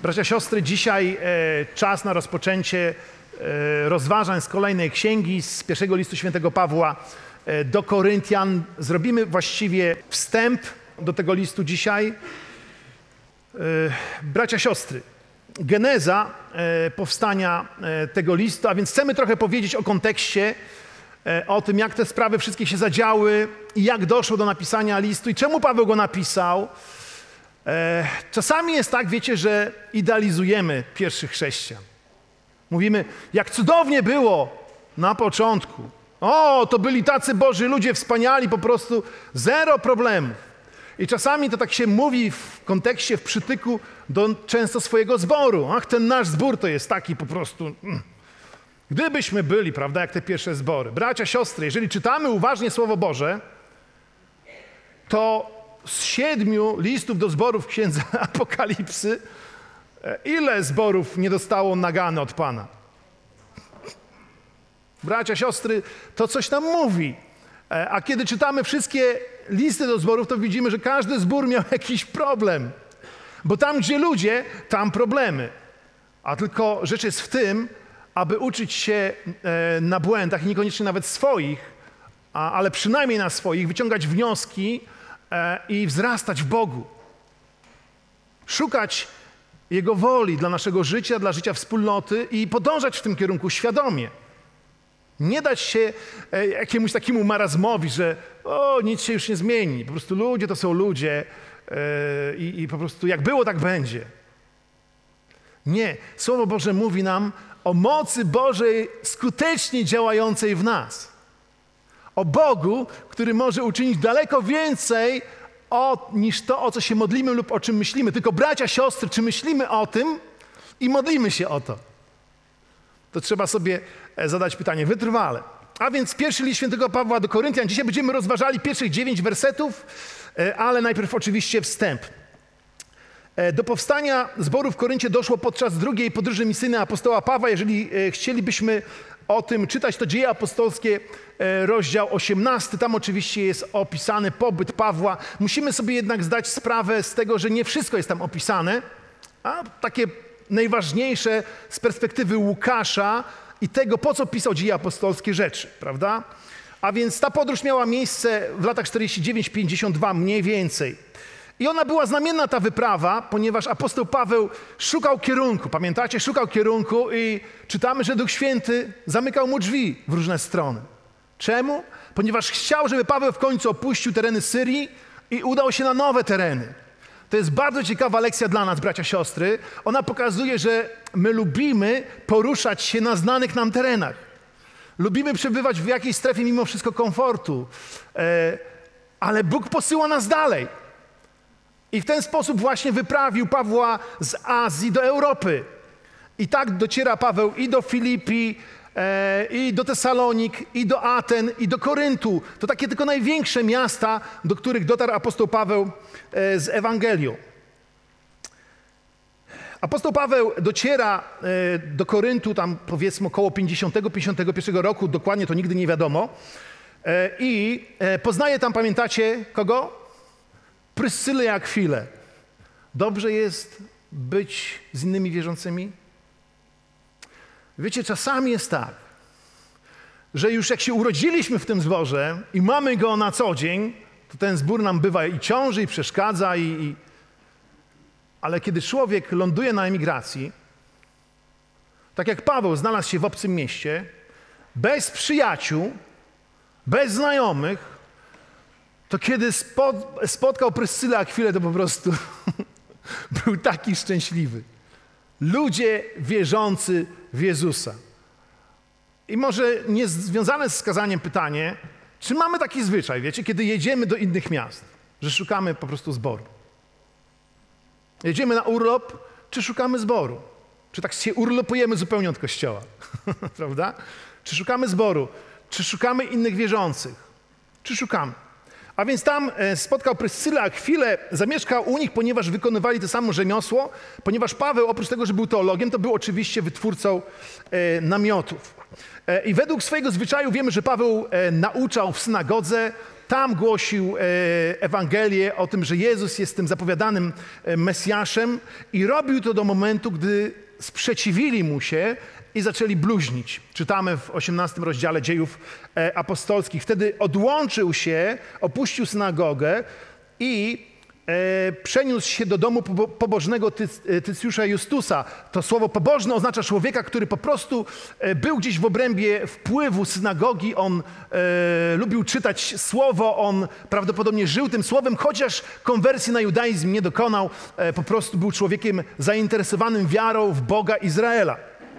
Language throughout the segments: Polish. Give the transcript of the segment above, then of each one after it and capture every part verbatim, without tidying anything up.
Bracia, siostry, dzisiaj e, czas na rozpoczęcie e, rozważań z kolejnej księgi, z pierwszego listu świętego Pawła e, do Koryntian. Zrobimy właściwie wstęp do tego listu dzisiaj. E, bracia, siostry, geneza e, powstania e, tego listu, a więc chcemy trochę powiedzieć o kontekście, e, o tym, jak te sprawy wszystkie się zadziały i jak doszło do napisania listu i czemu Paweł go napisał. Czasami jest tak, wiecie, że idealizujemy pierwszych chrześcijan. Mówimy, jak cudownie było na początku. O, to byli tacy Boży ludzie wspaniali, po prostu zero problemów. I czasami to tak się mówi w kontekście, w przytyku do często swojego zboru. Ach, ten nasz zbór to jest taki po prostu... Gdybyśmy byli, prawda, jak te pierwsze zbory. Bracia, siostry, jeżeli czytamy uważnie Słowo Boże, to z siedmiu listów do zborów w Księdze Apokalipsy, ile zborów nie dostało nagany od Pana? Bracia, siostry, to coś nam mówi. A kiedy czytamy wszystkie listy do zborów, to widzimy, że każdy zbór miał jakiś problem. Bo tam, gdzie ludzie, tam problemy. A tylko rzecz jest w tym, aby uczyć się na błędach, i niekoniecznie nawet swoich, ale przynajmniej na swoich, wyciągać wnioski i wzrastać w Bogu. Szukać Jego woli dla naszego życia, dla życia wspólnoty i podążać w tym kierunku świadomie. Nie dać się jakiemuś takiemu marazmowi, że o, nic się już nie zmieni. Po prostu ludzie to są ludzie i, i po prostu jak było, tak będzie. Nie. Słowo Boże mówi nam o mocy Bożej skutecznie działającej w nas. O Bogu, który może uczynić daleko więcej o, niż to, o co się modlimy lub o czym myślimy. Tylko bracia, siostry, czy myślimy o tym i modlimy się o to? To trzeba sobie zadać pytanie wytrwale. A więc pierwszy list świętego Pawła do Koryntian. Dzisiaj będziemy rozważali pierwszych dziewięć wersetów, ale najpierw oczywiście wstęp. Do powstania zboru w Koryncie doszło podczas drugiej podróży misyjnej apostoła Pawła. Jeżeli chcielibyśmy o tym czytać, to Dzieje Apostolskie, rozdział osiemnasty. Tam oczywiście jest opisany pobyt Pawła. Musimy sobie jednak zdać sprawę z tego, że nie wszystko jest tam opisane, a takie najważniejsze z perspektywy Łukasza i tego, po co pisał Dzieje Apostolskie rzeczy, prawda? A więc ta podróż miała miejsce w latach czterdziestym dziewięć pięćdziesiąt dwa mniej więcej. I ona była znamienna, ta wyprawa, ponieważ apostoł Paweł szukał kierunku. Pamiętacie? Szukał kierunku i czytamy, że Duch Święty zamykał mu drzwi w różne strony. Czemu? Ponieważ chciał, żeby Paweł w końcu opuścił tereny Syrii i udał się na nowe tereny. To jest bardzo ciekawa lekcja dla nas, bracia, siostry. Ona pokazuje, że my lubimy poruszać się na znanych nam terenach. Lubimy przebywać w jakiejś strefie mimo wszystko komfortu. E, ale Bóg posyła nas dalej. I w ten sposób właśnie wyprawił Pawła z Azji do Europy. I tak dociera Paweł i do Filipi, e, i do Tesalonik, i do Aten, i do Koryntu. To takie tylko największe miasta, do których dotarł apostoł Paweł e, z Ewangelią. Apostoł Paweł dociera e, do Koryntu tam powiedzmy około pięćdziesiątego pięćdziesiątego pierwszego roku, dokładnie to nigdy nie wiadomo. E, I e, poznaje tam, pamiętacie kogo? Pryscylę i Akwilę. Dobrze jest być z innymi wierzącymi? Wiecie, czasami jest tak, że już jak się urodziliśmy w tym zborze i mamy go na co dzień, to ten zbór nam bywa i ciąży, i przeszkadza, i, i... ale kiedy człowiek ląduje na emigracji, tak jak Paweł znalazł się w obcym mieście, bez przyjaciół, bez znajomych, to kiedy spotkał Pryscylę Akwilę, to po prostu był taki szczęśliwy. Ludzie wierzący w Jezusa. I może nie związane z skazaniem pytanie, czy mamy taki zwyczaj, wiecie, kiedy jedziemy do innych miast, że szukamy po prostu zboru. Jedziemy na urlop, czy szukamy zboru? Czy tak się urlopujemy zupełnie od kościoła, prawda? Czy szukamy zboru? Czy szukamy innych wierzących? Czy szukamy? A więc tam spotkał Pryscylę Akwilę, zamieszkał u nich, ponieważ wykonywali to samo rzemiosło, ponieważ Paweł, oprócz tego, że był teologiem, to był oczywiście wytwórcą e, namiotów. E, I według swojego zwyczaju wiemy, że Paweł e, nauczał w synagodze, tam głosił Ewangelię o tym, że Jezus jest tym zapowiadanym Mesjaszem i robił to do momentu, gdy sprzeciwili mu się i zaczęli bluźnić. Czytamy w osiemnastym rozdziale Dziejów Apostolskich. Wtedy odłączył się, opuścił synagogę i e, przeniósł się do domu pobożnego Tycjusza Justusa. To słowo pobożny oznacza człowieka, który po prostu e, był gdzieś w obrębie wpływu synagogi. On e, lubił czytać słowo, on prawdopodobnie żył tym słowem, chociaż konwersji na judaizm nie dokonał. E, po prostu był człowiekiem zainteresowanym wiarą w Boga Izraela.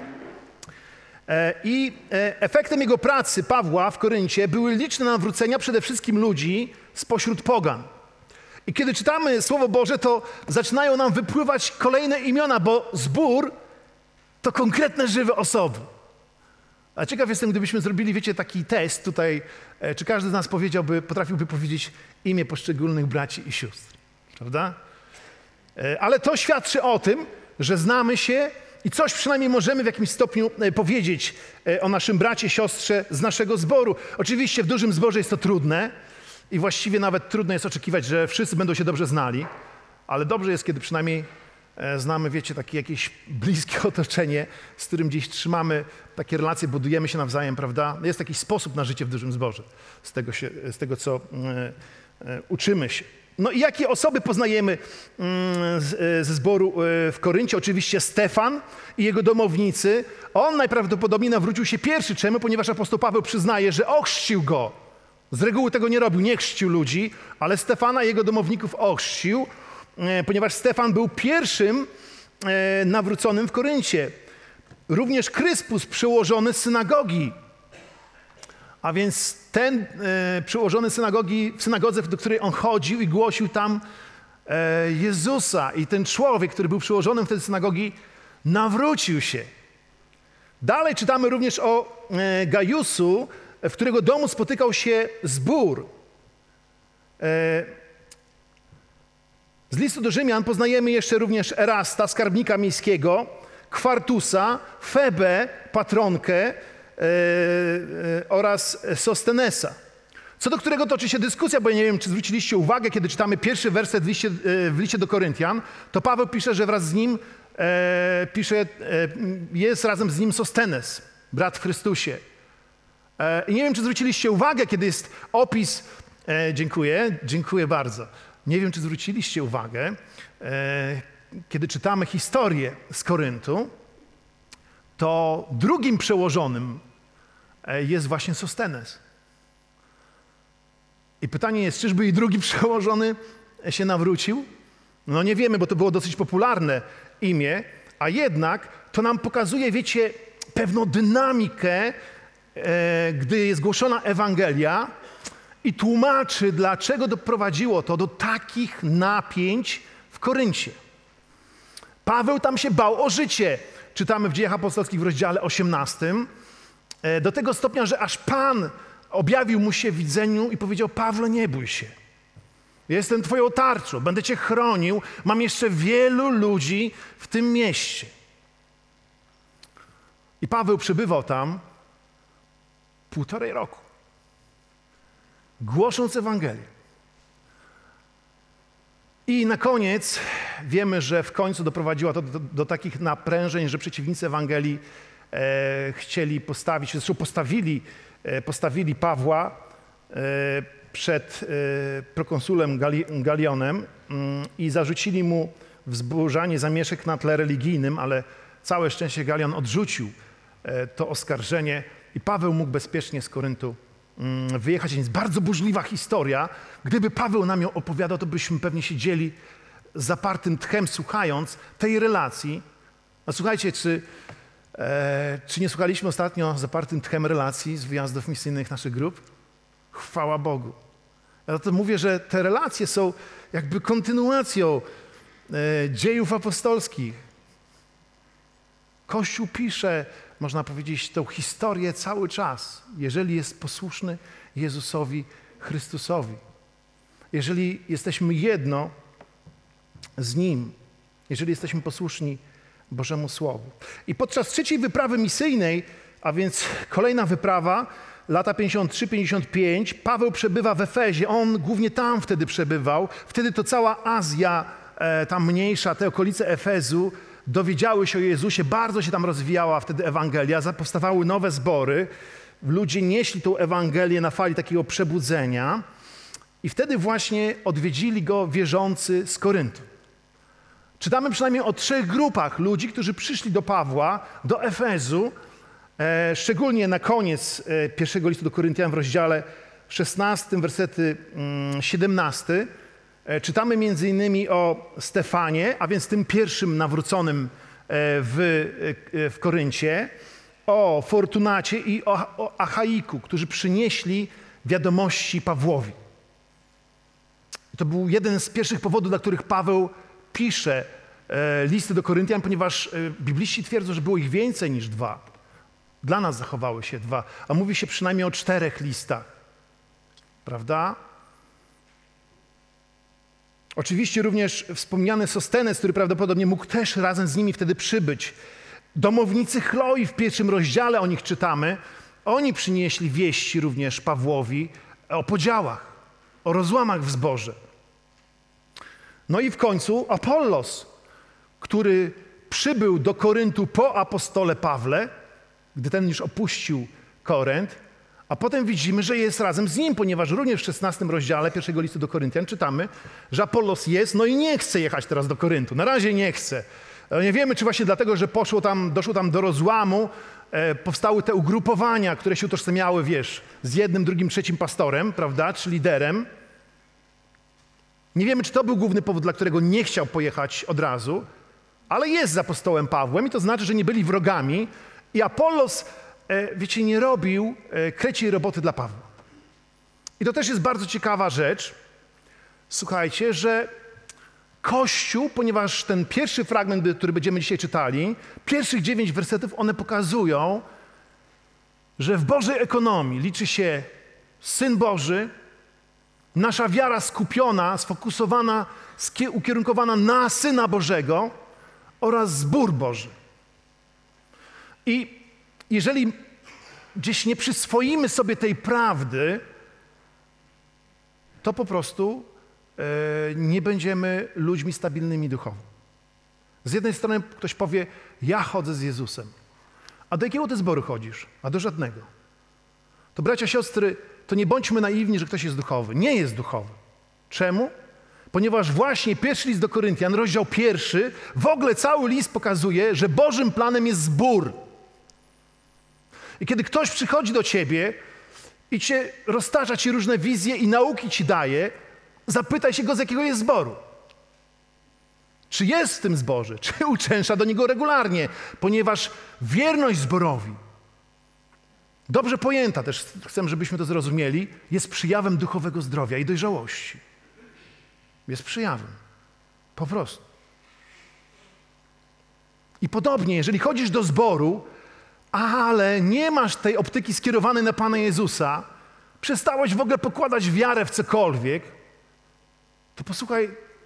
I efektem jego pracy, Pawła, w Koryncie były liczne nawrócenia przede wszystkim ludzi spośród pogan. I kiedy czytamy Słowo Boże, to zaczynają nam wypływać kolejne imiona, bo zbór to konkretne, żywe osoby. A ciekaw jestem, gdybyśmy zrobili, wiecie, taki test tutaj, czy każdy z nas powiedziałby, potrafiłby powiedzieć imię poszczególnych braci i sióstr, prawda? Ale to świadczy o tym, że znamy się i coś przynajmniej możemy w jakimś stopniu powiedzieć o naszym bracie, siostrze z naszego zboru. Oczywiście w dużym zborze jest to trudne i właściwie nawet trudno jest oczekiwać, że wszyscy będą się dobrze znali, ale dobrze jest, kiedy przynajmniej znamy, wiecie, takie jakieś bliskie otoczenie, z którym gdzieś trzymamy takie relacje, budujemy się nawzajem, prawda? Jest jakiś sposób na życie w dużym zborze, z tego, się, z tego co e, e, uczymy się. No i jakie osoby poznajemy ze zboru w Koryncie? Oczywiście Stefan i jego domownicy. On najprawdopodobniej nawrócił się pierwszy. Czemu? Ponieważ apostoł Paweł przyznaje, że ochrzcił go. Z reguły tego nie robił, nie chrzcił ludzi, ale Stefana i jego domowników ochrzcił, ponieważ Stefan był pierwszym nawróconym w Koryncie. Również Kryspus, przełożony z synagogi. A więc ten e, przełożony synagogi, w synagodze, do której on chodził i głosił tam e, Jezusa. I ten człowiek, który był przełożonym wtedy synagogi, nawrócił się. Dalej czytamy również o e, Gajusu, w którego domu spotykał się zbór. E, z listu do Rzymian poznajemy jeszcze również Erasta, skarbnika miejskiego, Kwartusa, Febę, patronkę, Yy, yy, oraz Sostenesa, co do którego toczy się dyskusja, bo ja nie wiem, czy zwróciliście uwagę, kiedy czytamy pierwszy werset w liście, yy, w liście do Koryntian, to Paweł pisze, że wraz z nim yy, pisze, yy, jest razem z nim Sostenes, brat w Chrystusie. Yy, I nie wiem, czy zwróciliście uwagę, kiedy jest opis, yy, dziękuję, dziękuję bardzo, nie wiem, czy zwróciliście uwagę, yy, kiedy czytamy historię z Koryntu, to drugim przełożonym jest właśnie Sostenes. I pytanie jest, czyżby i drugi przełożony się nawrócił? No nie wiemy, bo to było dosyć popularne imię, a jednak to nam pokazuje, wiecie, pewną dynamikę, e, gdy jest głoszona Ewangelia i tłumaczy, dlaczego doprowadziło to do takich napięć w Koryncie. Paweł tam się bał o życie. Czytamy w Dziejach Apostolskich w rozdziale osiemnastym, do tego stopnia, że aż Pan objawił mu się w widzeniu i powiedział: Pawle, nie bój się. Jestem twoją tarczą, będę cię chronił, mam jeszcze wielu ludzi w tym mieście. I Paweł przebywał tam półtorej roku, głosząc Ewangelię. I na koniec wiemy, że w końcu doprowadziło to do, do, do takich naprężeń, że przeciwnicy Ewangelii e, chcieli postawić, zresztą postawili, e, postawili Pawła e, przed e, prokonsulem Gali, Galionem mm, i zarzucili mu wzburzanie zamieszek na tle religijnym, ale całe szczęście Galion odrzucił e, to oskarżenie i Paweł mógł bezpiecznie z Koryntu wyjechać. Jest bardzo burzliwa historia. Gdyby Paweł nam ją opowiadał, to byśmy pewnie siedzieli z zapartym tchem, słuchając tej relacji. A słuchajcie, czy, e, czy nie słuchaliśmy ostatnio zapartym tchem relacji z wyjazdów misyjnych naszych grup? Chwała Bogu. Ja to mówię, że te relacje są jakby kontynuacją e, dziejów apostolskich. Kościół pisze, można powiedzieć, tą historię cały czas, jeżeli jest posłuszny Jezusowi Chrystusowi. Jeżeli jesteśmy jedno z Nim, jeżeli jesteśmy posłuszni Bożemu Słowu. I podczas trzeciej wyprawy misyjnej, a więc kolejna wyprawa, lata pięćdziesiąt trzy pięćdziesiąt pięć, Paweł przebywa w Efezie, on głównie tam wtedy przebywał. Wtedy to cała Azja, e, ta mniejsza, te okolice Efezu, dowiedziały się o Jezusie, bardzo się tam rozwijała wtedy Ewangelia, powstawały nowe zbory, ludzie nieśli tą Ewangelię na fali takiego przebudzenia i wtedy właśnie odwiedzili go wierzący z Koryntu. Czytamy przynajmniej o trzech grupach ludzi, którzy przyszli do Pawła, do Efezu, e, szczególnie na koniec e, pierwszego listu do Koryntian w rozdziale szesnastym, wersety mm, siedemnasty. E, czytamy między innymi o Stefanie, a więc tym pierwszym nawróconym e, w, e, w Koryncie, o Fortunacie i o, o Achaiku, którzy przynieśli wiadomości Pawłowi. To był jeden z pierwszych powodów, dla których Paweł pisze e, listy do Koryntian, ponieważ e, bibliści twierdzą, że było ich więcej niż dwa. Dla nas zachowały się dwa, a mówi się przynajmniej o czterech listach. Prawda? Oczywiście również wspomniany Sostenes, który prawdopodobnie mógł też razem z nimi wtedy przybyć. Domownicy Chloi w pierwszym rozdziale o nich czytamy. Oni przynieśli wieści również Pawłowi o podziałach, o rozłamach w zborze. No i w końcu Apollos, który przybył do Koryntu po apostole Pawle, gdy ten już opuścił Korynt, a potem widzimy, że jest razem z nim, ponieważ również w szesnastym rozdziale pierwszego listu do Koryntian czytamy, że Apollos jest, no i nie chce jechać teraz do Koryntu. Na razie nie chce. Nie wiemy, czy właśnie dlatego, że poszło tam, doszło tam do rozłamu, e, powstały te ugrupowania, które się utożsamiały, wiesz, z jednym, drugim, trzecim pastorem, prawda, czy liderem. Nie wiemy, czy to był główny powód, dla którego nie chciał pojechać od razu, ale jest z apostołem Pawłem i to znaczy, że nie byli wrogami i Apollos, e, wiecie, nie robił e, kreciej roboty dla Pawła. I to też jest bardzo ciekawa rzecz, słuchajcie, że Kościół, ponieważ ten pierwszy fragment, który będziemy dzisiaj czytali, pierwszych dziewięć wersetów, one pokazują, że w Bożej ekonomii liczy się Syn Boży, nasza wiara skupiona, sfokusowana, ukierunkowana na Syna Bożego oraz zbór Boży. I jeżeli gdzieś nie przyswoimy sobie tej prawdy, to po prostu e, nie będziemy ludźmi stabilnymi duchowo. Z jednej strony ktoś powie, ja chodzę z Jezusem. A do jakiego ty zboru chodzisz? A do żadnego. To bracia, siostry, to nie bądźmy naiwni, że ktoś jest duchowy. Nie jest duchowy. Czemu? Ponieważ właśnie pierwszy list do Koryntian, rozdział pierwszy, w ogóle cały list pokazuje, że Bożym planem jest zbór. I kiedy ktoś przychodzi do ciebie i cię roztacza ci różne wizje i nauki ci daje, zapytaj się go, z jakiego jest zboru. Czy jest w tym zborze, czy uczęszcza do niego regularnie, ponieważ wierność zborowi, dobrze pojęta też, chcę, żebyśmy to zrozumieli, jest przejawem duchowego zdrowia i dojrzałości. Jest przejawem. Po prostu. I podobnie, jeżeli chodzisz do zboru, ale nie masz tej optyki skierowanej na Pana Jezusa, przestałeś w ogóle pokładać wiarę w cokolwiek, to posłuchaj,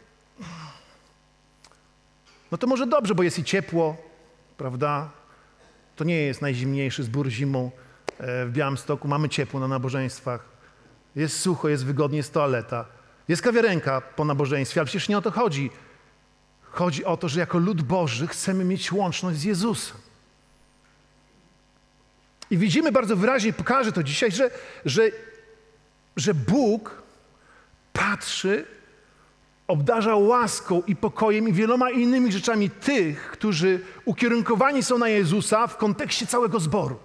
no to może dobrze, bo jest i ciepło, prawda? To nie jest najzimniejszy zbór zimą w Białymstoku. Mamy ciepło na nabożeństwach. Jest sucho, jest wygodnie, jest toaleta. Jest kawiarenka po nabożeństwie, ale przecież nie o to chodzi. Chodzi o to, że jako lud Boży chcemy mieć łączność z Jezusem. I widzimy bardzo wyraźnie, pokażę to dzisiaj, że, że, że Bóg patrzy, obdarza łaską i pokojem i wieloma innymi rzeczami tych, którzy ukierunkowani są na Jezusa w kontekście całego zboru.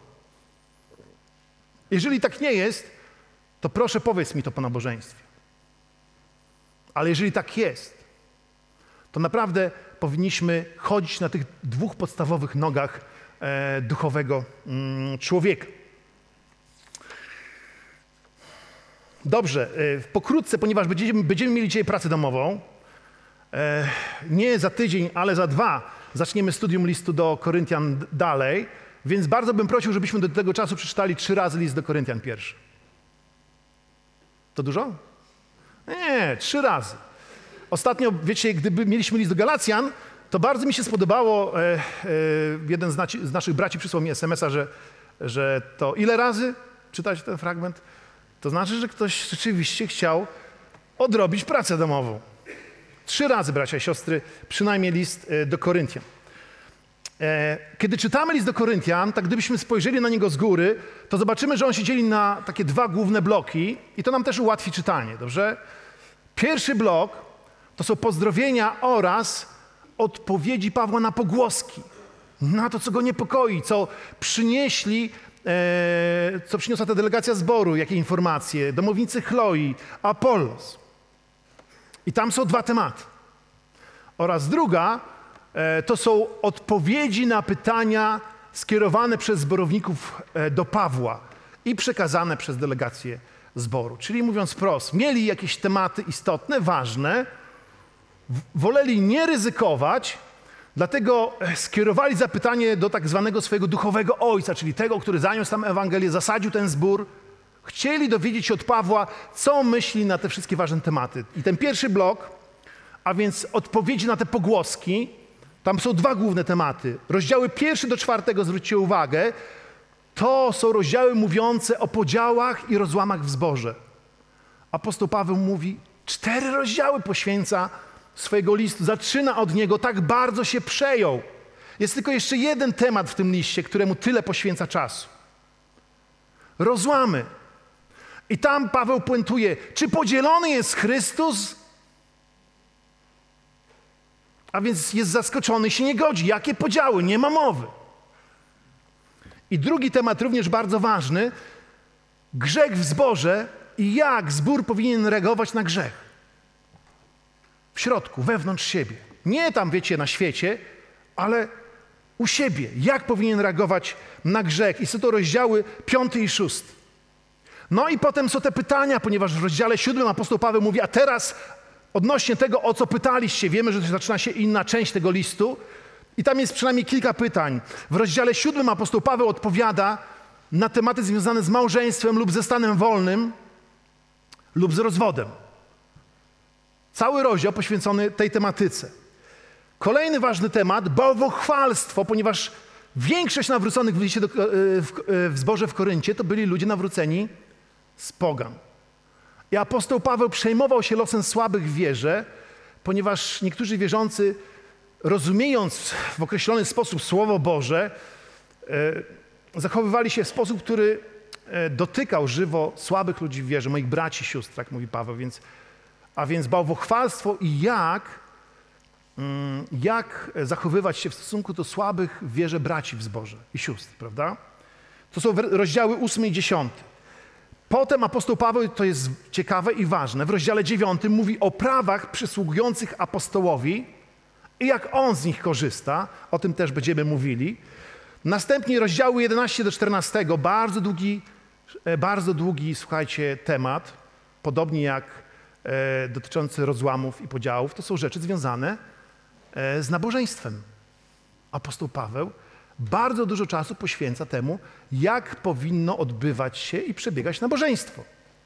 Jeżeli tak nie jest, to proszę powiedz mi to po nabożeństwie. Ale jeżeli tak jest, to naprawdę powinniśmy chodzić na tych dwóch podstawowych nogach e, duchowego mm, człowieka. Dobrze, e, pokrótce, ponieważ będziemy, będziemy mieli dzisiaj pracę domową, e, nie za tydzień, ale za dwa zaczniemy studium listu do Koryntian d- dalej, więc bardzo bym prosił, żebyśmy do tego czasu przeczytali trzy razy list do Koryntian pierwszy. To dużo? Nie, trzy razy. Ostatnio, wiecie, gdyby mieliśmy list do Galacjan, to bardzo mi się spodobało, e, e, jeden z, naci, z naszych braci przysłał mi es em es a, że, że to ile razy? czytacie ten fragment, to znaczy, że ktoś rzeczywiście chciał odrobić pracę domową. Trzy razy, bracia i siostry, przynajmniej list do Koryntian. Kiedy czytamy list do Koryntian, tak gdybyśmy spojrzeli na niego z góry, to zobaczymy, że on się dzieli na takie dwa główne bloki i to nam też ułatwi czytanie, dobrze? Pierwszy blok to są pozdrowienia oraz odpowiedzi Pawła na pogłoski, na to, co go niepokoi, co przynieśli, e, co przyniosła ta delegacja zboru, jakie informacje, domownicy Chloi, Apollos. I tam są dwa tematy. Oraz druga e, to są odpowiedzi na pytania skierowane przez zborowników e, do Pawła i przekazane przez delegację zboru. Czyli mówiąc wprost, mieli jakieś tematy istotne, ważne, woleli nie ryzykować, dlatego skierowali zapytanie do tak zwanego swojego duchowego ojca, czyli tego, który zaniósł tam Ewangelię, zasadził ten zbór. Chcieli dowiedzieć się od Pawła, co myśli na te wszystkie ważne tematy. I ten pierwszy blok, a więc odpowiedzi na te pogłoski, tam są dwa główne tematy. Rozdziały pierwszy do czwartego, zwróćcie uwagę, to są rozdziały mówiące o podziałach i rozłamach w zborze. Apostoł Paweł mówi, cztery rozdziały poświęca swojego listu, zaczyna od niego, tak bardzo się przejął. Jest tylko jeszcze jeden temat w tym liście, któremu tyle poświęca czasu. Rozłamy. I tam Paweł puentuje, czy podzielony jest Chrystus? A więc jest zaskoczony i się nie godzi. Jakie podziały? Nie ma mowy. I drugi temat również bardzo ważny, grzech w zborze i jak zbór powinien reagować na grzech. W środku, wewnątrz siebie. Nie tam, wiecie, na świecie, ale u siebie. Jak powinien reagować na grzech. I są to rozdziały piąty i szósty. No i potem są te pytania, ponieważ w rozdziale siódmym apostoł Paweł mówi, a teraz odnośnie tego, o co pytaliście, wiemy, że zaczyna się inna część tego listu i tam jest przynajmniej kilka pytań. W rozdziale siódmym apostoł Paweł odpowiada na tematy związane z małżeństwem lub ze stanem wolnym lub z rozwodem. Cały rozdział poświęcony tej tematyce. Kolejny ważny temat, bałwochwalstwo, ponieważ większość nawróconych w, liście do, w, w zborze w Koryncie to byli ludzie nawróceni z pogan. I apostoł Paweł przejmował się losem słabych w wierze, ponieważ niektórzy wierzący, rozumiejąc w określony sposób Słowo Boże, e, zachowywali się w sposób, który e, dotykał żywo słabych ludzi w wierze, moich braci, sióstr, tak mówi Paweł. Więc, a więc bałwochwalstwo i jak, mm, jak zachowywać się w stosunku do słabych w wierze braci w zborze i sióstr, prawda? To są rozdziały ósmy i dziesiąty. Potem apostoł Paweł, to jest ciekawe i ważne, w rozdziale dziewiątym mówi o prawach przysługujących apostołowi i jak on z nich korzysta. O tym też będziemy mówili. Następnie rozdziały jedenasty do czternastego, bardzo długi, bardzo długi, słuchajcie, temat, podobnie jak e, dotyczący rozłamów i podziałów. To są rzeczy związane e, z nabożeństwem. Apostoł Paweł bardzo dużo czasu poświęca temu, jak powinno odbywać się i przebiegać nabożeństwo.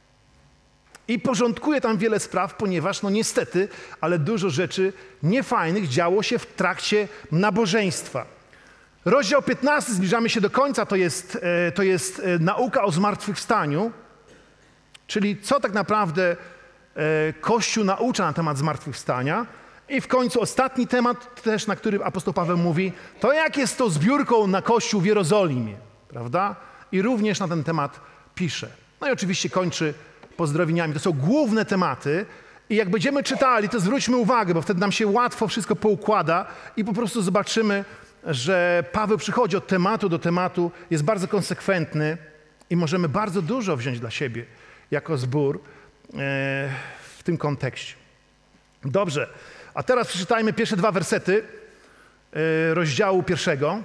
I porządkuje tam wiele spraw, ponieważ no niestety, ale dużo rzeczy niefajnych działo się w trakcie nabożeństwa. Rozdział piętnasty, zbliżamy się do końca, to jest, to jest nauka o zmartwychwstaniu, czyli co tak naprawdę Kościół naucza na temat zmartwychwstania. I w końcu ostatni temat też, na którym apostoł Paweł mówi, to jak jest to zbiórką na Kościół w Jerozolimie, prawda? I również na ten temat pisze. No i oczywiście kończy pozdrowieniami. To są główne tematy i jak będziemy czytali, to zwróćmy uwagę, bo wtedy nam się łatwo wszystko poukłada i po prostu zobaczymy, że Paweł przychodzi od tematu do tematu, jest bardzo konsekwentny i możemy bardzo dużo wziąć dla siebie jako zbór w tym kontekście. Dobrze. A teraz przeczytajmy pierwsze dwa wersety rozdziału pierwszego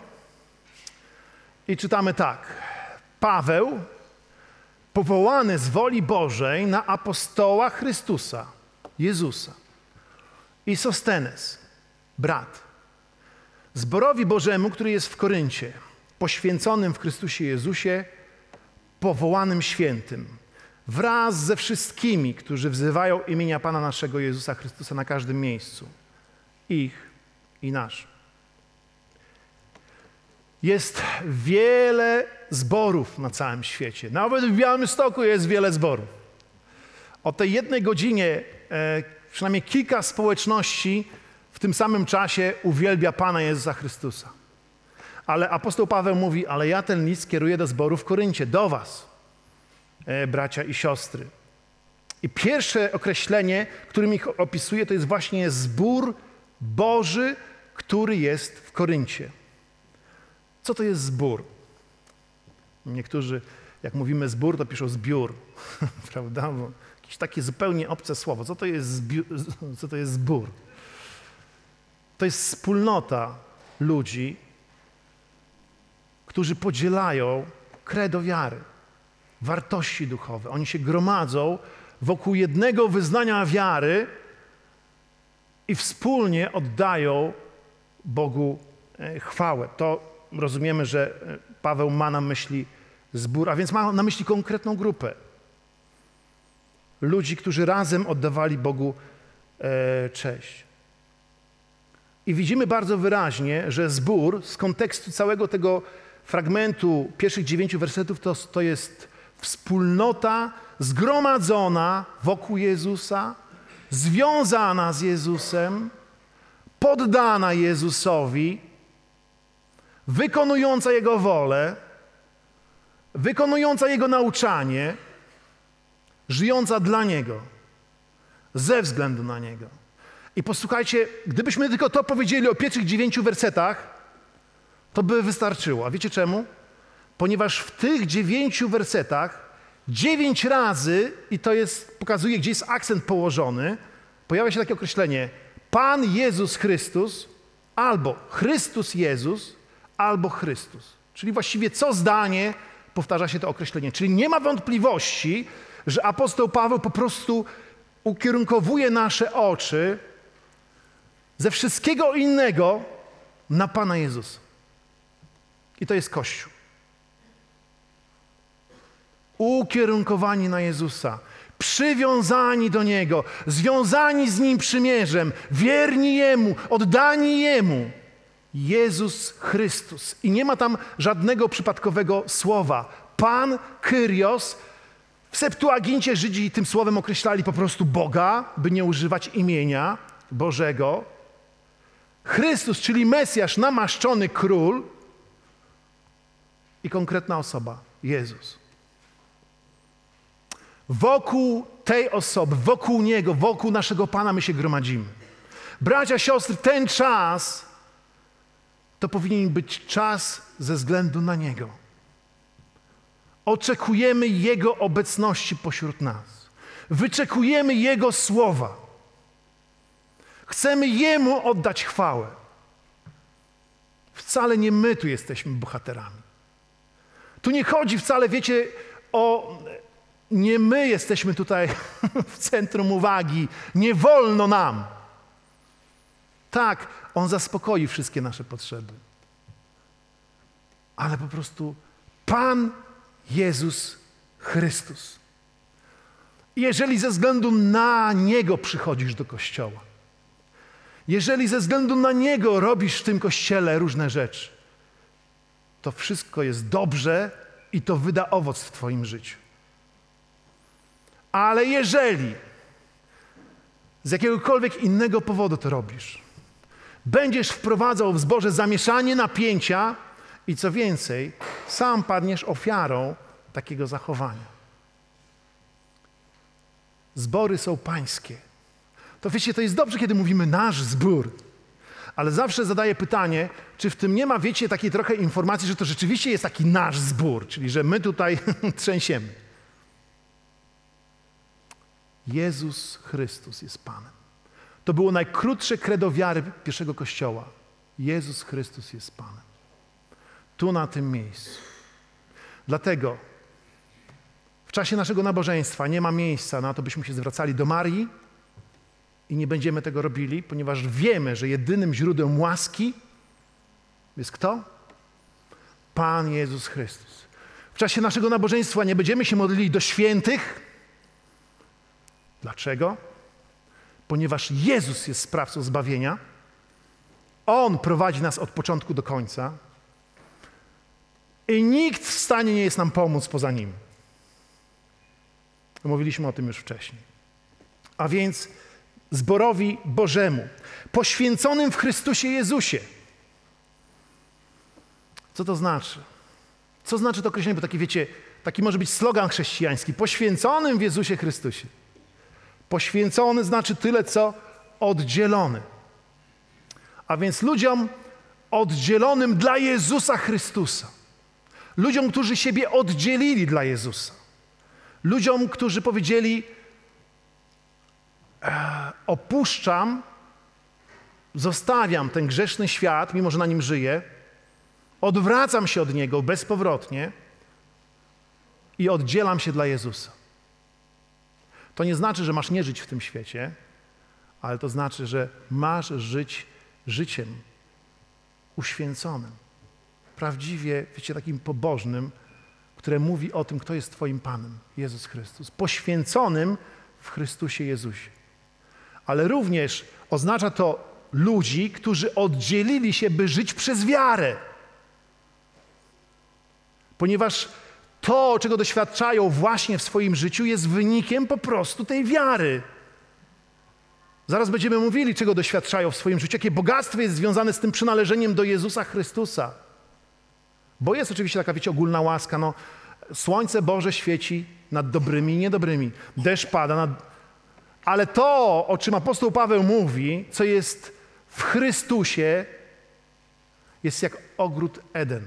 i czytamy tak. Paweł, powołany z woli Bożej na apostoła Chrystusa, Jezusa i Sostenes, brat, zborowi Bożemu, który jest w Koryncie, poświęconym w Chrystusie Jezusie, powołanym świętym, wraz ze wszystkimi, którzy wzywają imienia Pana naszego Jezusa Chrystusa na każdym miejscu. Ich i nasz. Jest wiele zborów na całym świecie. Nawet w Białymstoku jest wiele zborów. O tej jednej godzinie e, przynajmniej kilka społeczności w tym samym czasie uwielbia Pana Jezusa Chrystusa. Ale apostoł Paweł mówi, ale ja ten list kieruję do zboru w Koryncie, do was, e, bracia i siostry. I pierwsze określenie, którym ich opisuje, to jest właśnie zbór Boży, który jest w Koryncie. Co to jest zbór? Niektórzy, jak mówimy zbór, to piszą zbiór, prawda? Bo jakieś takie zupełnie obce słowo. Co to jest zbiór? Co to jest zbór? To jest wspólnota ludzi, którzy podzielają credo wiary, wartości duchowe. Oni się gromadzą wokół jednego wyznania wiary i wspólnie oddają Bogu chwałę. To rozumiemy, że Paweł ma na myśli zbór, a więc ma na myśli konkretną grupę ludzi, którzy razem oddawali Bogu e, cześć. I widzimy bardzo wyraźnie, że zbór z kontekstu całego tego fragmentu pierwszych dziewięciu wersetów to, to jest wspólnota zgromadzona wokół Jezusa, związana z Jezusem, poddana Jezusowi, wykonująca Jego wolę, wykonująca Jego nauczanie, żyjąca dla Niego, ze względu na Niego. I posłuchajcie, gdybyśmy tylko to powiedzieli o pierwszych dziewięciu wersetach, to by wystarczyło. A wiecie czemu? Ponieważ w tych dziewięciu wersetach dziewięć razy, i to jest, pokazuje, gdzie jest akcent położony, pojawia się takie określenie Pan Jezus Chrystus, albo Chrystus Jezus, albo Chrystus. Czyli właściwie co zdanie powtarza się to określenie. Czyli nie ma wątpliwości, że apostoł Paweł po prostu ukierunkowuje nasze oczy ze wszystkiego innego na Pana Jezusa. I to jest Kościół. Ukierunkowani na Jezusa, przywiązani do Niego, związani z Nim przymierzem, wierni Jemu, oddani Jemu. Jezus Chrystus. I nie ma tam żadnego przypadkowego słowa. Pan, Kyrios. W Septuagincie Żydzi tym słowem określali po prostu Boga, by nie używać imienia Bożego. Chrystus, czyli Mesjasz, namaszczony król i konkretna osoba, Jezus. Wokół tej osoby, wokół Niego, wokół naszego Pana my się gromadzimy. Bracia, siostry, ten czas to powinien być czas ze względu na Niego. Oczekujemy Jego obecności pośród nas. Wyczekujemy Jego słowa. Chcemy Jemu oddać chwałę. Wcale nie my tu jesteśmy bohaterami. Tu nie chodzi wcale, wiecie, o... Nie my jesteśmy tutaj w centrum uwagi. Nie wolno nam. Tak, On zaspokoi wszystkie nasze potrzeby. Ale po prostu Pan Jezus Chrystus. Jeżeli ze względu na Niego przychodzisz do Kościoła, jeżeli ze względu na Niego robisz w tym Kościele różne rzeczy, to wszystko jest dobrze i to wyda owoc w Twoim życiu. Ale jeżeli z jakiegokolwiek innego powodu to robisz, będziesz wprowadzał w zborze zamieszanie, napięcia i co więcej, sam padniesz ofiarą takiego zachowania. Zbory są pańskie. To wiecie, to jest dobrze, kiedy mówimy nasz zbór, ale zawsze zadaję pytanie, czy w tym nie ma, wiecie, takiej trochę informacji, że to rzeczywiście jest taki nasz zbór, czyli że my tutaj trzęsiemy. Jezus Chrystus jest Panem. To było najkrótsze credo wiary pierwszego Kościoła. Jezus Chrystus jest Panem. Tu na tym miejscu. Dlatego w czasie naszego nabożeństwa nie ma miejsca na to, byśmy się zwracali do Marii i nie będziemy tego robili, ponieważ wiemy, że jedynym źródłem łaski jest kto? Pan Jezus Chrystus. W czasie naszego nabożeństwa nie będziemy się modlili do świętych. Dlaczego? Ponieważ Jezus jest sprawcą zbawienia. On prowadzi nas od początku do końca. I nikt w stanie nie jest nam pomóc poza Nim. Mówiliśmy o tym już wcześniej. A więc zborowi Bożemu, poświęconym w Chrystusie Jezusie. Co to znaczy? Co znaczy to określenie? Bo taki, wiecie, taki może być slogan chrześcijański. Poświęconym w Jezusie Chrystusie. Poświęcony znaczy tyle, co oddzielony. A więc ludziom oddzielonym dla Jezusa Chrystusa. Ludziom, którzy siebie oddzielili dla Jezusa. Ludziom, którzy powiedzieli, e, opuszczam, zostawiam ten grzeszny świat, mimo że na nim żyję, odwracam się od niego bezpowrotnie i oddzielam się dla Jezusa. To nie znaczy, że masz nie żyć w tym świecie, ale to znaczy, że masz żyć życiem uświęconym. Prawdziwie, wiecie, takim pobożnym, które mówi o tym, kto jest Twoim Panem, Jezus Chrystus. Poświęconym w Chrystusie Jezusie. Ale również oznacza to ludzi, którzy oddzielili się, by żyć przez wiarę. Ponieważ to, czego doświadczają właśnie w swoim życiu, jest wynikiem po prostu tej wiary. Zaraz będziemy mówili, czego doświadczają w swoim życiu, jakie bogactwo jest związane z tym przynależeniem do Jezusa Chrystusa. Bo jest oczywiście taka, wiecie, ogólna łaska, no, słońce Boże świeci nad dobrymi i niedobrymi, deszcz pada nad... Ale to, o czym apostoł Paweł mówi, co jest w Chrystusie, jest jak ogród Eden.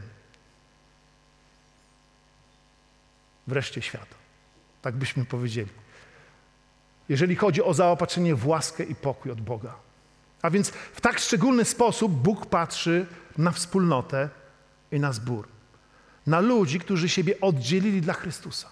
Wreszcie świata. Tak byśmy powiedzieli. Jeżeli chodzi o zaopatrzenie w łaskę i pokój od Boga. A więc w tak szczególny sposób Bóg patrzy na wspólnotę i na zbór. Na ludzi, którzy siebie oddzielili dla Chrystusa.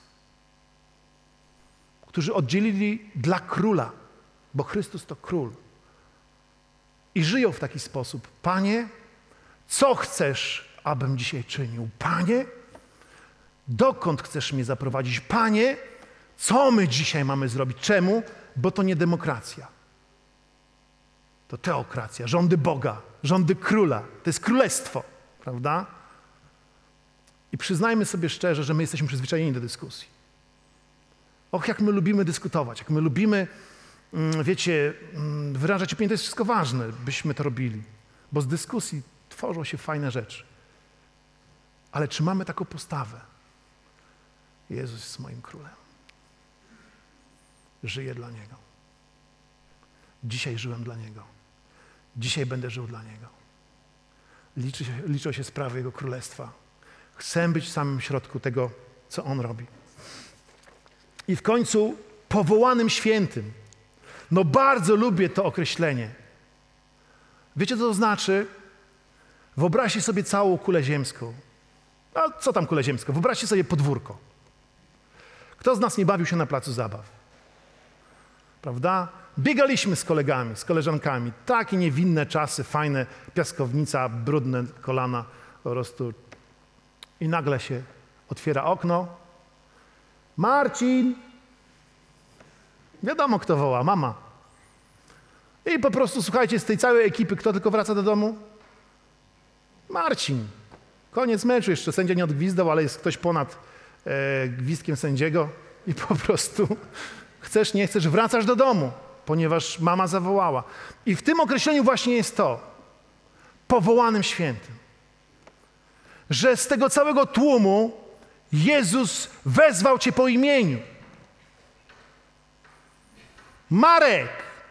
Którzy oddzielili dla Króla, bo Chrystus to Król. I żyją w taki sposób. Panie, co chcesz, abym dzisiaj czynił? Panie, dokąd chcesz mnie zaprowadzić? Panie, co my dzisiaj mamy zrobić? Czemu? Bo to nie demokracja. To teokracja, rządy Boga, rządy Króla. To jest królestwo, prawda? I przyznajmy sobie szczerze, że my jesteśmy przyzwyczajeni do dyskusji. Och, jak my lubimy dyskutować, jak my lubimy, wiecie, wyrażać opinię, to jest wszystko ważne, byśmy to robili. Bo z dyskusji tworzą się fajne rzeczy. Ale czy mamy taką postawę? Jezus jest moim Królem. Żyję dla Niego. Dzisiaj żyłem dla Niego. Dzisiaj będę żył dla Niego. Liczy się, liczą się sprawy Jego Królestwa. Chcę być w samym środku tego, co On robi. I w końcu powołanym świętym. No bardzo lubię to określenie. Wiecie, co to znaczy? Wyobraźcie sobie całą kulę ziemską. A co tam kulę ziemską? Wyobraźcie sobie podwórko. Kto z nas nie bawił się na placu zabaw? Prawda? Biegaliśmy z kolegami, z koleżankami. Takie niewinne czasy, fajne, piaskownica, brudne kolana, po prostu. I nagle się otwiera okno. Marcin! Wiadomo, kto woła, mama. I po prostu, słuchajcie, z tej całej ekipy, kto tylko wraca do domu? Marcin. Koniec meczu, jeszcze sędzia nie odgwizdał, ale jest ktoś ponad e, gwizdkiem sędziego i po prostu chcesz, nie chcesz, wracasz do domu, ponieważ mama zawołała. I w tym określeniu właśnie jest to, powołanym świętym, że z tego całego tłumu Jezus wezwał cię po imieniu. Marek!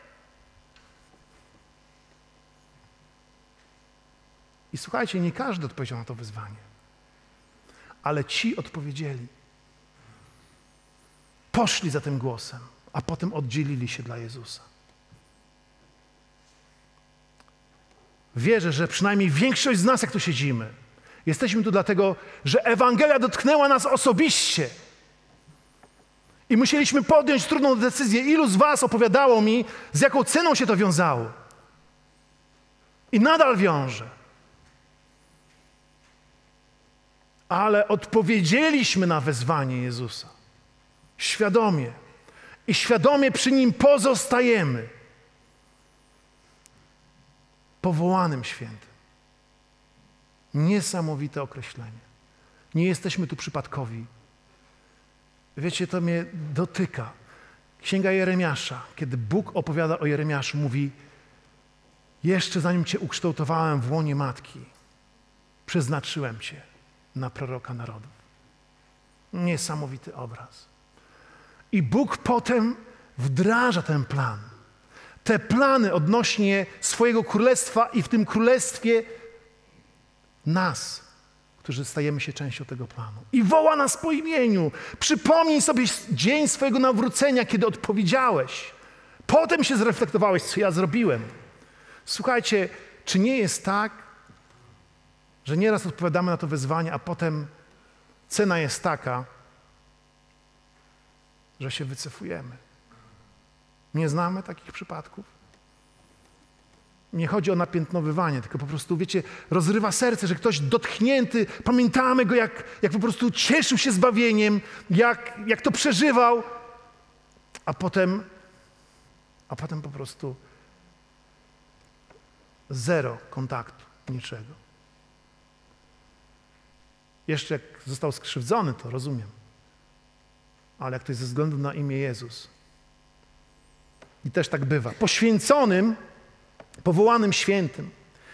I słuchajcie, nie każdy odpowiedział na to wyzwanie, ale ci odpowiedzieli. Poszli za tym głosem, a potem oddzielili się dla Jezusa. Wierzę, że przynajmniej większość z nas, jak tu siedzimy, jesteśmy tu dlatego, że Ewangelia dotknęła nas osobiście. I musieliśmy podjąć trudną decyzję. Ilu z was opowiadało mi, z jaką ceną się to wiązało? I nadal wiąże. Ale odpowiedzieliśmy na wezwanie Jezusa. Świadomie. I świadomie przy Nim pozostajemy. Powołanym świętym. Niesamowite określenie. Nie jesteśmy tu przypadkowi. Wiecie, to mnie dotyka. Księga Jeremiasza, kiedy Bóg opowiada o Jeremiaszu, mówi: jeszcze zanim cię ukształtowałem w łonie matki, przeznaczyłem cię na proroka narodów. Niesamowity obraz. I Bóg potem wdraża ten plan. Te plany odnośnie swojego królestwa i w tym królestwie nas, którzy stajemy się częścią tego planu. I woła nas po imieniu. Przypomnij sobie dzień swojego nawrócenia, kiedy odpowiedziałeś. Potem się zreflektowałeś, co ja zrobiłem. Słuchajcie, czy nie jest tak, że nieraz odpowiadamy na to wezwanie, a potem cena jest taka, że się wycofujemy? Nie znamy takich przypadków? Nie chodzi o napiętnowywanie, tylko po prostu, wiecie, rozrywa serce, że ktoś dotknięty, pamiętamy go, jak, jak po prostu cieszył się zbawieniem, jak, jak to przeżywał, a potem, a potem po prostu zero kontaktu, niczego. Jeszcze jak został skrzywdzony, to rozumiem, ale jak to jest ze względu na imię Jezus. I też tak bywa. Poświęconym, powołanym świętym.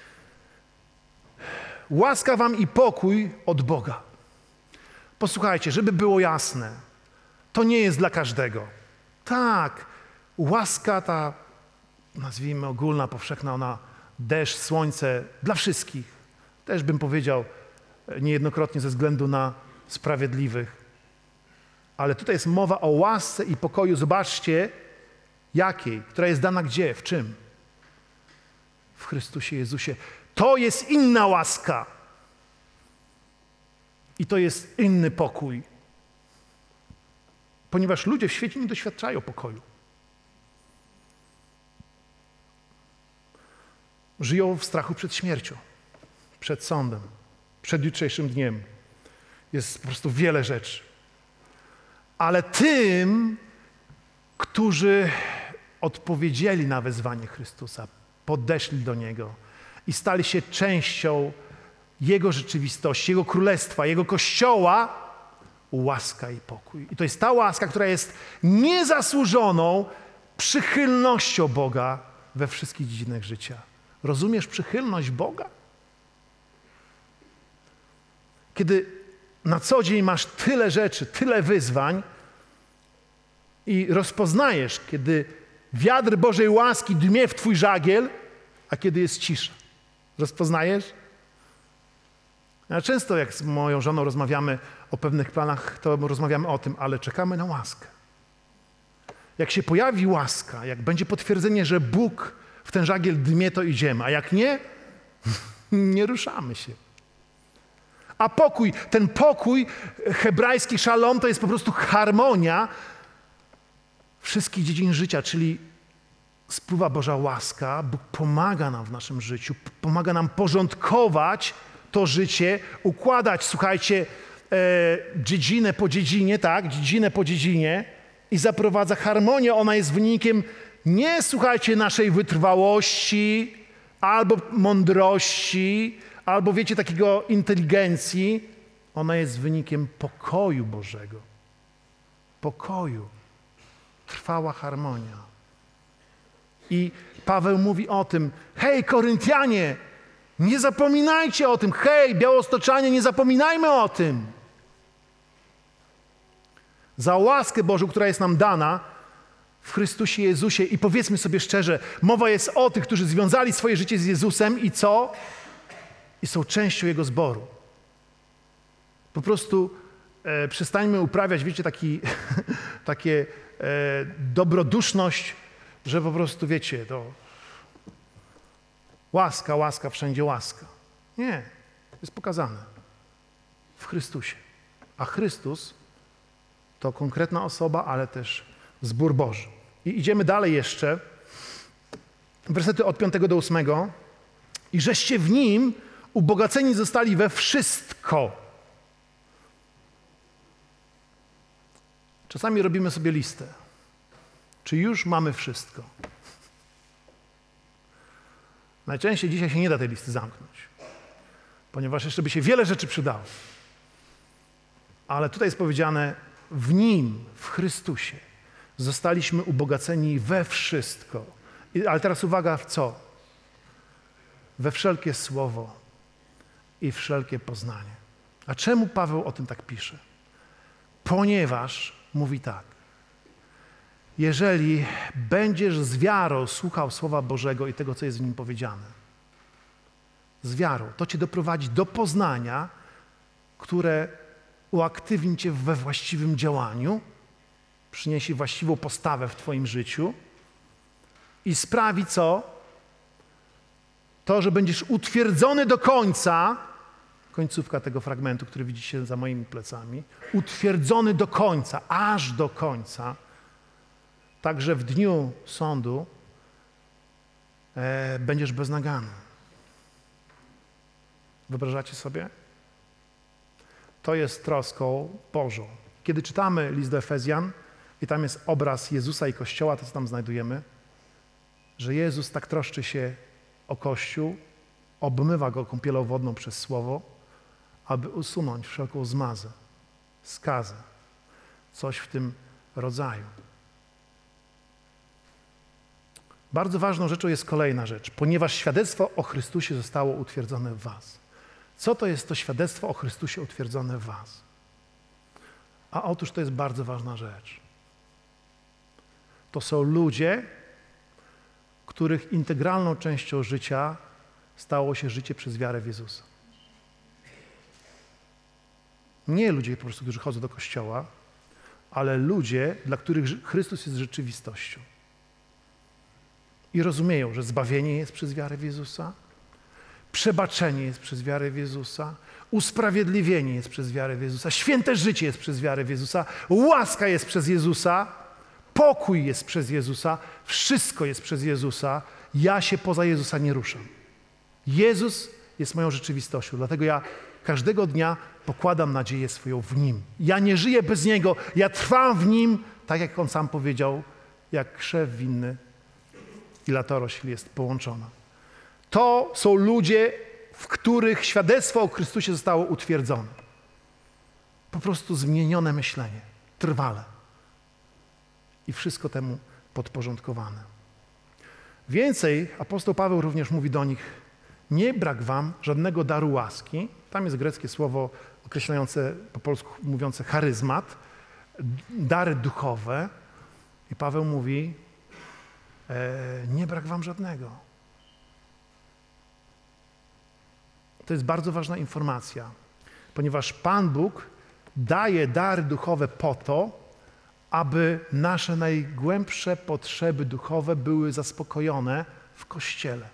Łaska wam i pokój od Boga. Posłuchajcie, żeby było jasne, to nie jest dla każdego. Tak, łaska ta, nazwijmy ogólna, powszechna, ona, deszcz, słońce, dla wszystkich. Też bym powiedział niejednokrotnie ze względu na sprawiedliwych. Ale tutaj jest mowa o łasce i pokoju. Zobaczcie, jakiej, która jest dana gdzie, w czym? W Chrystusie Jezusie. To jest inna łaska. I to jest inny pokój. Ponieważ ludzie w świecie nie doświadczają pokoju. Żyją w strachu przed śmiercią, przed sądem, przed jutrzejszym dniem. Jest po prostu wiele rzeczy. Ale tym, którzy odpowiedzieli na wezwanie Chrystusa, podeszli do Niego i stali się częścią Jego rzeczywistości, Jego królestwa, Jego kościoła, łaska i pokój. I to jest ta łaska, która jest niezasłużoną przychylnością Boga we wszystkich dziedzinach życia. Rozumiesz przychylność Boga? Kiedy na co dzień masz tyle rzeczy, tyle wyzwań i rozpoznajesz, kiedy wiatr Bożej łaski dmie w twój żagiel, a kiedy jest cisza. Rozpoznajesz? Ja często jak z moją żoną rozmawiamy o pewnych planach, to rozmawiamy o tym, ale czekamy na łaskę. Jak się pojawi łaska, jak będzie potwierdzenie, że Bóg w ten żagiel dmie, to idziemy, a jak nie, nie ruszamy się. A pokój, ten pokój, hebrajski szalom, to jest po prostu harmonia wszystkich dziedzin życia, czyli spływa Boża łaska, Bóg pomaga nam w naszym życiu, pomaga nam porządkować to życie, układać, słuchajcie, e, dziedzinę po dziedzinie, tak, dziedzinę po dziedzinie i zaprowadza harmonię. Ona jest wynikiem nie, słuchajcie, naszej wytrwałości albo mądrości, albo wiecie, takiego inteligencji. Ona jest wynikiem pokoju Bożego. Pokoju. Trwała harmonia. I Paweł mówi o tym: hej, Koryntianie, nie zapominajcie o tym. Hej, Białostoczanie, nie zapominajmy o tym. Za łaskę Bożą, która jest nam dana w Chrystusie Jezusie. I powiedzmy sobie szczerze, mowa jest o tych, którzy związali swoje życie z Jezusem i co? I są częścią Jego zboru. Po prostu e, przestańmy uprawiać, wiecie, taki, takie e, dobroduszność, że po prostu, wiecie, to łaska, łaska, wszędzie łaska. Nie, jest pokazane w Chrystusie. A Chrystus to konkretna osoba, ale też zbór Boży. I idziemy dalej jeszcze. Wersety od piątego do ósmego. I żeście w Nim ubogaceni zostali we wszystko. Czasami robimy sobie listę. Czy już mamy wszystko? Najczęściej dzisiaj się nie da tej listy zamknąć, ponieważ jeszcze by się wiele rzeczy przydało. Ale tutaj jest powiedziane, w Nim, w Chrystusie, zostaliśmy ubogaceni we wszystko. I, ale teraz uwaga, w co? We wszelkie słowo i wszelkie poznanie. A czemu Paweł o tym tak pisze? Ponieważ mówi tak, jeżeli będziesz z wiarą słuchał Słowa Bożego i tego, co jest w nim powiedziane, z wiarą, to cię doprowadzi do poznania, które uaktywni cię we właściwym działaniu, przyniesie właściwą postawę w twoim życiu i sprawi co? To, że będziesz utwierdzony do końca, końcówka tego fragmentu, który widzicie za moimi plecami, utwierdzony do końca, aż do końca, także w dniu sądu e, będziesz beznagany. Wyobrażacie sobie? To jest troską Bożą. Kiedy czytamy list do Efezjan i tam jest obraz Jezusa i Kościoła, to co tam znajdujemy, że Jezus tak troszczy się o Kościół, obmywa go kąpielą wodną przez Słowo, aby usunąć wszelką zmazę, skazę, coś w tym rodzaju. Bardzo ważną rzeczą jest kolejna rzecz, ponieważ świadectwo o Chrystusie zostało utwierdzone w was. Co to jest to świadectwo o Chrystusie utwierdzone w was? A otóż to jest bardzo ważna rzecz. To są ludzie, których integralną częścią życia stało się życie przez wiarę w Jezusa. Nie ludzie po prostu, którzy chodzą do kościoła, ale ludzie, dla których Chrystus jest rzeczywistością. I rozumieją, że zbawienie jest przez wiarę w Jezusa, przebaczenie jest przez wiarę w Jezusa, usprawiedliwienie jest przez wiarę w Jezusa, święte życie jest przez wiarę w Jezusa, łaska jest przez Jezusa, pokój jest przez Jezusa, wszystko jest przez Jezusa. Ja się poza Jezusa nie ruszam. Jezus jest moją rzeczywistością, dlatego ja każdego dnia pokładam nadzieję swoją w Nim. Ja nie żyję bez Niego, ja trwam w Nim, tak jak On sam powiedział, jak krzew winny i latorośl jest połączona. To są ludzie, w których świadectwo o Chrystusie zostało utwierdzone. Po prostu zmienione myślenie, trwale. I wszystko temu podporządkowane. Więcej, apostoł Paweł również mówi do nich, nie brak wam żadnego daru łaski. Tam jest greckie słowo określające, po polsku mówiące charyzmat, dary duchowe. I Paweł mówi, e, nie brak wam żadnego. To jest bardzo ważna informacja, ponieważ Pan Bóg daje dary duchowe po to, aby nasze najgłębsze potrzeby duchowe były zaspokojone w Kościele.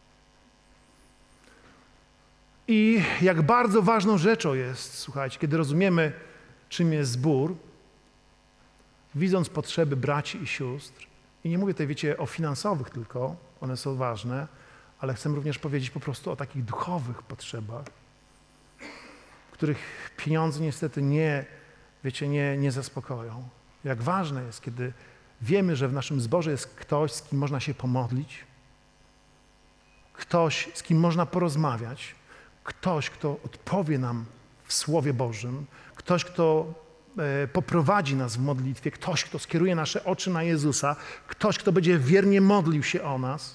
I jak bardzo ważną rzeczą jest, słuchajcie, kiedy rozumiemy, czym jest zbór, widząc potrzeby braci i sióstr, i nie mówię tutaj, wiecie, o finansowych tylko, one są ważne, ale chcę również powiedzieć po prostu o takich duchowych potrzebach, których pieniądze niestety nie, wiecie, nie, nie zaspokoją. Jak ważne jest, kiedy wiemy, że w naszym zborze jest ktoś, z kim można się pomodlić, ktoś, z kim można porozmawiać, ktoś, kto odpowie nam w Słowie Bożym, ktoś, kto e, poprowadzi nas w modlitwie, ktoś, kto skieruje nasze oczy na Jezusa, ktoś, kto będzie wiernie modlił się o nas.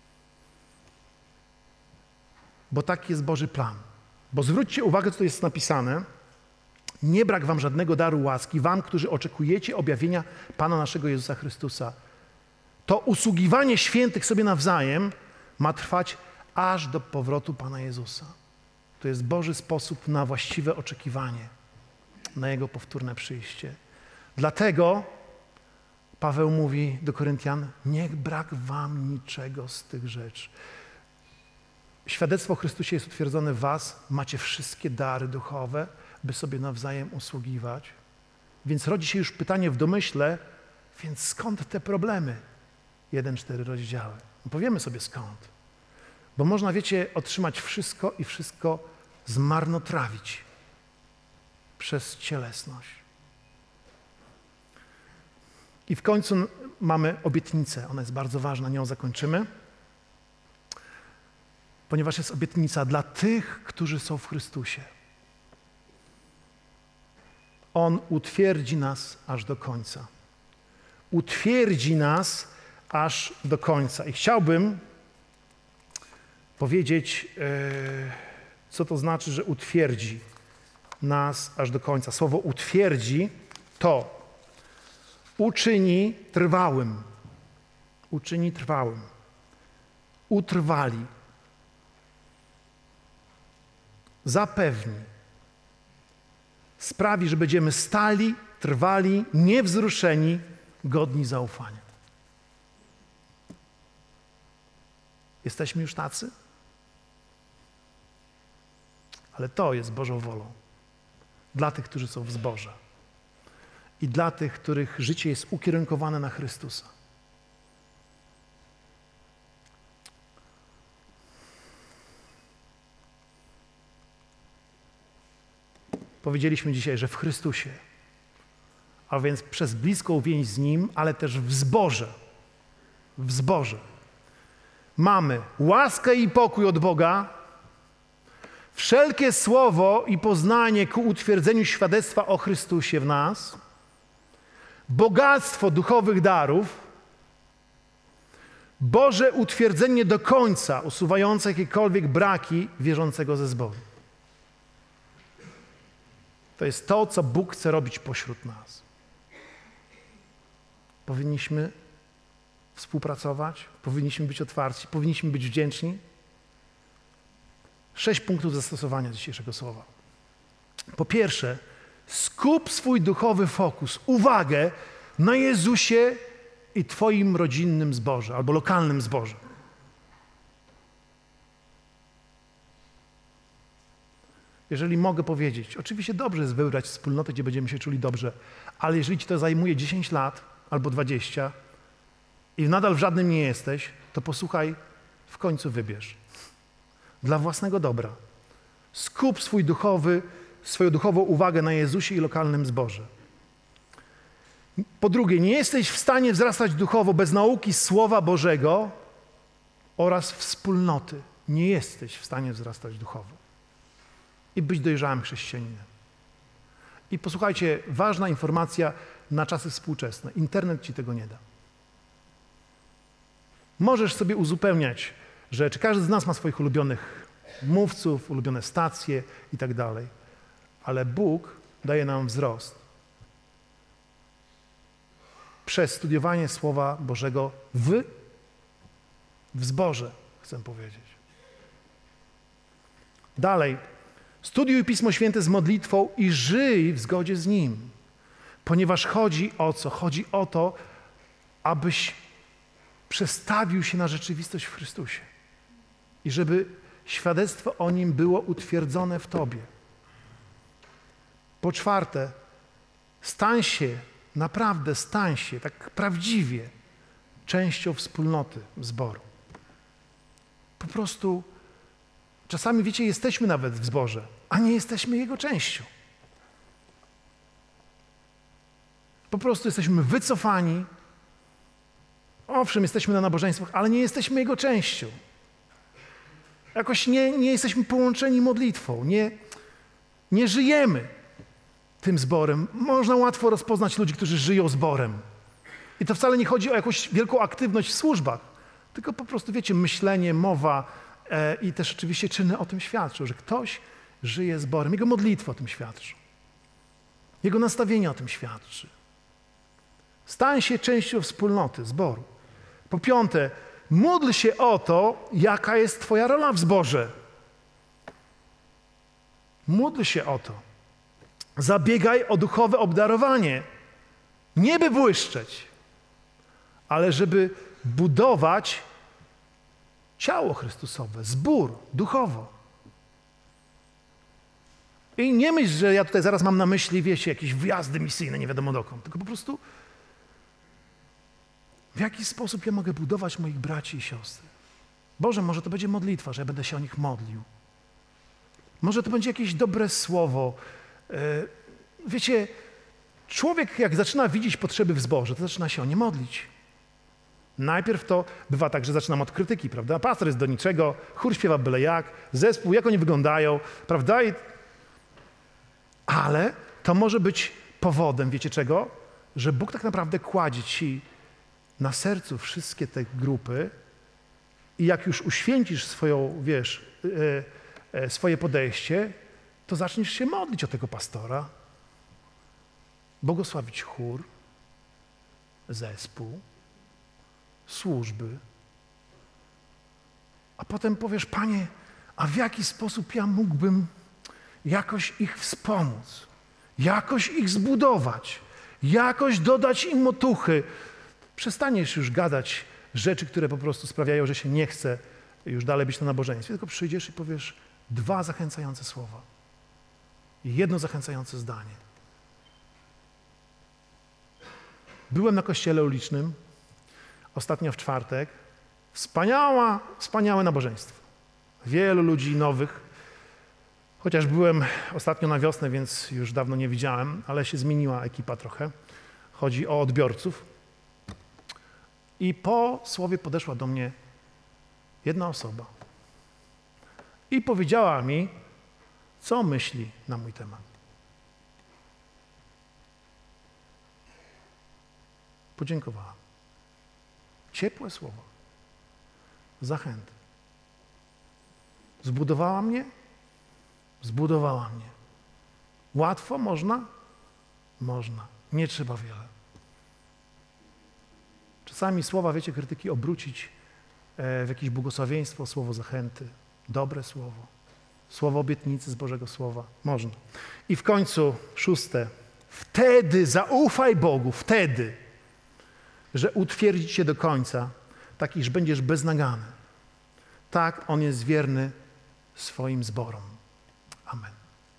Bo taki jest Boży plan. Bo zwróćcie uwagę, co tu jest napisane. Nie brak wam żadnego daru łaski, wam, którzy oczekujecie objawienia Pana naszego Jezusa Chrystusa. To usługiwanie świętych sobie nawzajem ma trwać aż do powrotu Pana Jezusa. To jest Boży sposób na właściwe oczekiwanie, na Jego powtórne przyjście. Dlatego Paweł mówi do Koryntian, niech brak wam niczego z tych rzeczy. Świadectwo o Chrystusie jest utwierdzone w was, macie wszystkie dary duchowe, by sobie nawzajem usługiwać. Więc rodzi się już pytanie w domyśle, więc skąd te problemy? Jeden, cztery rozdziały. No powiemy sobie skąd. Bo można, wiecie, otrzymać wszystko i wszystko zmarnotrawić przez cielesność. I w końcu mamy obietnicę. Ona jest bardzo ważna, nią zakończymy. Ponieważ jest obietnica dla tych, którzy są w Chrystusie. On utwierdzi nas aż do końca. Utwierdzi nas aż do końca. I chciałbym powiedzieć, co to znaczy, że utwierdzi nas aż do końca. Słowo utwierdzi to uczyni trwałym. Uczyni trwałym. Utrwali. Zapewni. Sprawi, że będziemy stali, trwali, niewzruszeni, godni zaufania. Jesteśmy już tacy? Ale to jest Bożą wolą. Dla tych, którzy są w zborze. I dla tych, których życie jest ukierunkowane na Chrystusa. Powiedzieliśmy dzisiaj, że w Chrystusie, a więc przez bliską więź z Nim, ale też w zborze, w zborze, mamy łaskę i pokój od Boga, wszelkie słowo i poznanie ku utwierdzeniu świadectwa o Chrystusie w nas, bogactwo duchowych darów, Boże utwierdzenie do końca, usuwające jakiekolwiek braki wierzącego ze zboru. To jest to, co Bóg chce robić pośród nas. Powinniśmy współpracować, powinniśmy być otwarci, powinniśmy być wdzięczni. Sześć punktów zastosowania dzisiejszego słowa. Po pierwsze, skup swój duchowy fokus, uwagę na Jezusie i Twoim rodzinnym zborze albo lokalnym zborze. Jeżeli mogę powiedzieć, oczywiście dobrze jest wybrać wspólnotę, gdzie będziemy się czuli dobrze, ale jeżeli Ci to zajmuje dziesięć lat albo dwadzieścia i nadal w żadnym nie jesteś, to posłuchaj, w końcu wybierz. Dla własnego dobra. Skup swój duchowy, swoją duchową uwagę na Jezusie i lokalnym zborze. Po drugie, nie jesteś w stanie wzrastać duchowo bez nauki Słowa Bożego oraz wspólnoty. Nie jesteś w stanie wzrastać duchowo i być dojrzałym chrześcijaninem. I posłuchajcie, ważna informacja na czasy współczesne. Internet Ci tego nie da. Możesz sobie uzupełniać rzeczy. Każdy z nas ma swoich ulubionych mówców, ulubione stacje i tak dalej. Ale Bóg daje nam wzrost przez studiowanie Słowa Bożego w, w zborze, chcę powiedzieć. Dalej. Studiuj Pismo Święte z modlitwą i żyj w zgodzie z Nim. Ponieważ chodzi o co? Chodzi o to, abyś przestawił się na rzeczywistość w Chrystusie. I żeby świadectwo o Nim było utwierdzone w Tobie. Po czwarte, stań się, naprawdę stań się, tak prawdziwie, częścią wspólnoty zboru. Po prostu czasami, wiecie, jesteśmy nawet w zborze, a nie jesteśmy jego częścią. Po prostu jesteśmy wycofani. Owszem, jesteśmy na nabożeństwach, ale nie jesteśmy jego częścią. Jakoś nie, nie jesteśmy połączeni modlitwą, nie, nie żyjemy tym zborem. Można łatwo rozpoznać ludzi, którzy żyją zborem. I to wcale nie chodzi o jakąś wielką aktywność w służbach, tylko po prostu, wiecie, myślenie, mowa e, i też oczywiście czyny o tym świadczą, że ktoś żyje zborem. Jego modlitwa o tym świadczy. Jego nastawienie o tym świadczy. Stań się częścią wspólnoty, zboru. Po piąte, módl się o to, jaka jest Twoja rola w zborze. Módl się o to. Zabiegaj o duchowe obdarowanie. Nie by błyszczeć, ale żeby budować ciało Chrystusowe, zbór, duchowo. I nie myśl, że ja tutaj zaraz mam na myśli, wiecie, jakieś wyjazdy misyjne, nie wiadomo dokąd, tylko po prostu w jaki sposób ja mogę budować moich braci i siostry. Boże, może to będzie modlitwa, że ja będę się o nich modlił. Może to będzie jakieś dobre słowo. Wiecie, człowiek jak zaczyna widzieć potrzeby w zborze, to zaczyna się o nie modlić. Najpierw to bywa tak, że zaczynam od krytyki, prawda? Pastor jest do niczego, chór śpiewa byle jak, zespół, jak oni wyglądają, prawda? I... Ale to może być powodem, wiecie czego? Że Bóg tak naprawdę kładzie ci na sercu wszystkie te grupy i jak już uświęcisz swoją, wiesz, e, e, swoje podejście, to zaczniesz się modlić o tego pastora, błogosławić chór, zespół, służby, a potem powiesz, Panie, a w jaki sposób ja mógłbym jakoś ich wspomóc, jakoś ich zbudować, jakoś dodać im otuchy. Przestaniesz już gadać rzeczy, które po prostu sprawiają, że się nie chce już dalej być na nabożeństwie, tylko przyjdziesz i powiesz dwa zachęcające słowa i jedno zachęcające zdanie. Byłem na kościele ulicznym ostatnio w czwartek. Wspaniała, wspaniałe nabożeństwo. Wielu ludzi nowych. Chociaż byłem ostatnio na wiosnę, więc już dawno nie widziałem, ale się zmieniła ekipa trochę. Chodzi o odbiorców. I po słowie podeszła do mnie jedna osoba i powiedziała mi, co myśli na mój temat. Podziękowała. Ciepłe słowo. Zachęty. Zbudowała mnie? Zbudowała mnie. Łatwo? Można? Można. Nie trzeba wiele. Czasami słowa, wiecie, krytyki obrócić w jakieś błogosławieństwo, słowo zachęty, dobre słowo, słowo obietnicy z Bożego Słowa. Można. I w końcu szóste. Wtedy zaufaj Bogu, wtedy, że utwierdzić się do końca, tak iż będziesz beznagany. Tak On jest wierny swoim zborom. Amen.